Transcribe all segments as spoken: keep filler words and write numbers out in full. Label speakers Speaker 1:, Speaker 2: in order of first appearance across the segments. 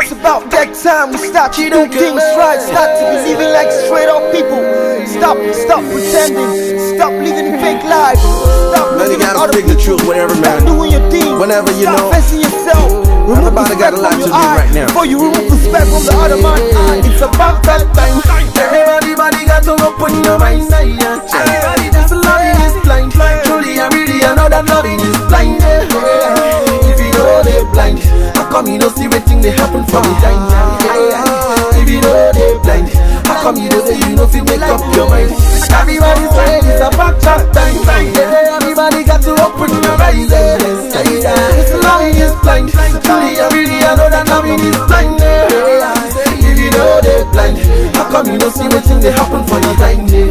Speaker 1: It's about that time we start to do things right. Start to believing like straight up people. Stop, stop pretending. Stop living fake lives. Stop
Speaker 2: Man, you
Speaker 1: living
Speaker 2: gotta
Speaker 1: other
Speaker 2: speak the
Speaker 1: people.
Speaker 2: truth, whatever,
Speaker 1: Stop
Speaker 2: man.
Speaker 1: doing your thing.
Speaker 2: Whenever you
Speaker 1: Stop
Speaker 2: know.
Speaker 1: facing yourself. Remove
Speaker 2: Everybody got a lot
Speaker 1: respect
Speaker 2: to
Speaker 1: from your
Speaker 2: do
Speaker 1: eye
Speaker 2: right now.
Speaker 1: before you remove respect from the other man. It's about that time.
Speaker 3: Everybody, body got to open your mind. Everybody, this loving is blind. Truly, I really, I know that loving is blind. If you know they blind, how come you don't see everything they happen for me? If you know they blind, how come you don't say you know if you make up your mind? Everybody saying it's about that time. Everybody got to open your eyes. This loving is blind. Truly, I really, I know that loving is blind. If you know they blind, how come you don't see everything they happen for you?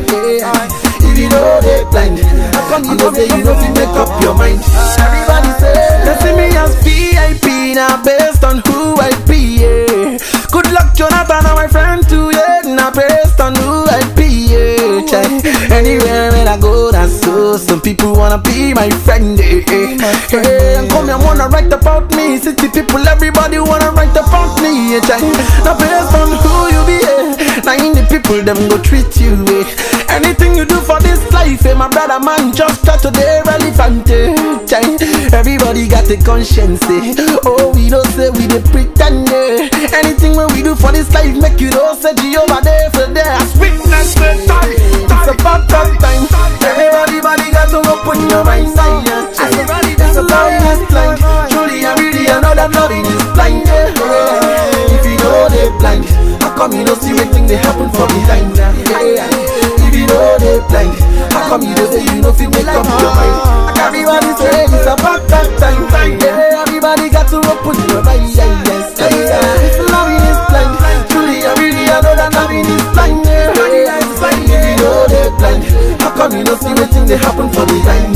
Speaker 3: If you know they blind, how come you don't say you know if you make up your mind? Everybody say they see me as V I P now based on who I be. Yeah. Good luck, Jonathan, and my friend too. Yeah, now based on who I be. Yeah. Anywhere when I go, that's so. Some people wanna be my friend. Yeah. Hey, and come and wanna write about me. City people, everybody wanna write about me. Yeah. Now based on who you be. Yeah. Now in the people them go treat you. Yeah. Anything you do for this life, eh, my brother man, just try to be relevant. Eh. Everybody got a conscience. Eh. Oh, we don't say we dey pretend. Eh. Anything when we do for this life, make you know say Jehovah there for there. As witness the time, it's about that time. Everybody, body got to open your mind. Everybody, that's a loving is blind. Truly, I really, I know that loving is blind. Eh. If you know they blind, how come you don't see everything they happen for behind? If you know they blind, how come you don't say you know if you make up your mind? Everybody say it's about that time. Yeah, everybody got to open your mind. Yes, this loving is blind. Truly, I really, I know that loving is blind. If you know they blind, how come you don't see everything they happen for behind?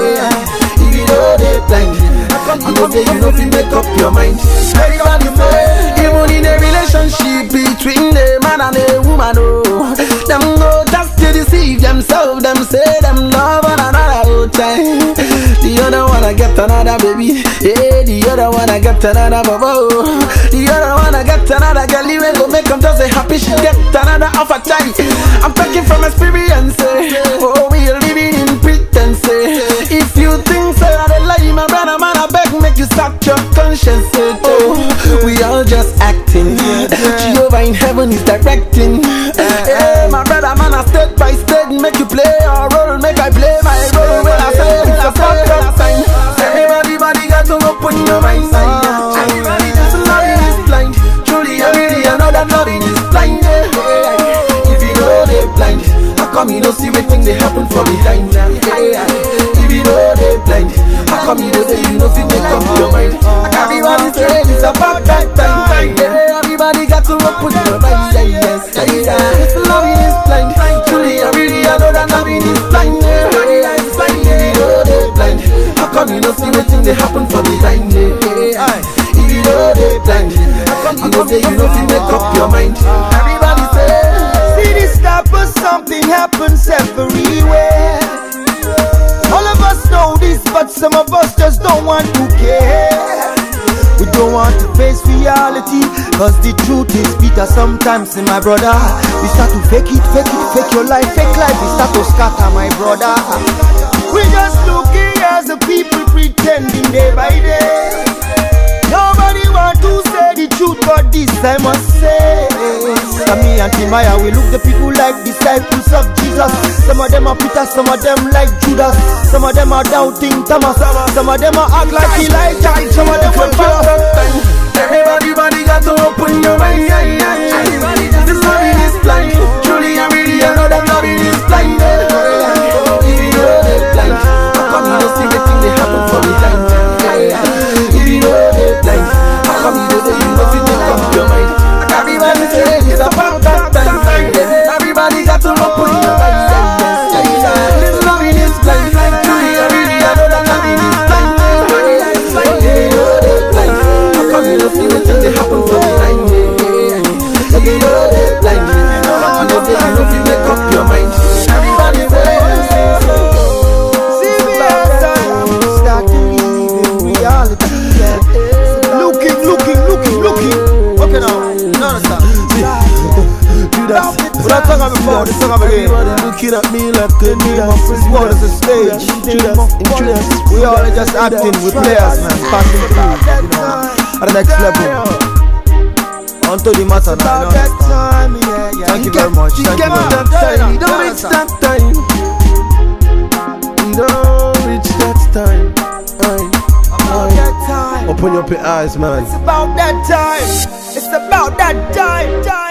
Speaker 3: If you know they blind, how come you don't say you know if you make up your mind? Everybody say, even in a relationship between the man and the woman, oh, them go just to deceive themselves. Them say them love one another time. The other one I get another baby. Yeah, the other one I get another bubble. The other one I get another girl. We go make them just say happy. She get another half a time. I'm talking from experience. Eh. Oh, we are living in pretense. Eh. If you think so, I don't lie, my brother man, I beg make you stop your conscience. Eh. Oh, we all just acting. Jehovah in heaven is directing. Hey, my brother man, I step by step make you play your role, make I play my role. When I say it's a fuck up time, everybody body got to open your mind. Everybody just loving is blind. Truly, I really, I know that loving is blind. If you know they blind, how come you don't see everything they happen for behind? If you know they blind, how come you don't say you know if you make up your mind? Everybody say it's about that time. Everybody got to open your mind. Yes, this loving is blind. Truly, I really, I know that loving is blind. If you know they blind, how come you don't see everything they happen for behind? If you know they blind, how come you don't say you know if you make up your mind? Everybody say,
Speaker 1: See this type of something happens everywhere. All of us know this, but some of us just don't want to care. We don't want to face reality, cause the truth is bitter sometimes, in my brother. We start to fake it, fake it, fake your life, fake life. We start to scatter, my brother. We just looking as the people pretending day by day. Nobody want to say the truth, but this I must say. Sammy and Timaya, we look the people like disciples of Jesus. Some of them are Peter, some of them like Judas. Some of them are doubting Thomas. Some of them are act like Elijah. Some of them are
Speaker 3: everybody body got to open your mind. This loving is blind. Truly, I really, I know that loving is blind. If you know they blind, how come you don't see everything they happen for me? If you know they blind, how come you don't say you know if you make up your mind? Everybody say it's about that time. Everybody got to open your mind. This loving is blind. Truly, I really, I know that loving is blind. If you know
Speaker 1: song of the game.
Speaker 3: Everybody looking at me like a nigga.
Speaker 1: This world is a stage. We all are just acting with players, man. Passing through, you know, at the next level. On to the matter now, you understand? Thank you very much. Thank you very much.
Speaker 3: Don't reach that time. Don't reach that time.
Speaker 1: About that time.
Speaker 3: Open up your eyes, man.
Speaker 1: It's about that time. It's about that time. time.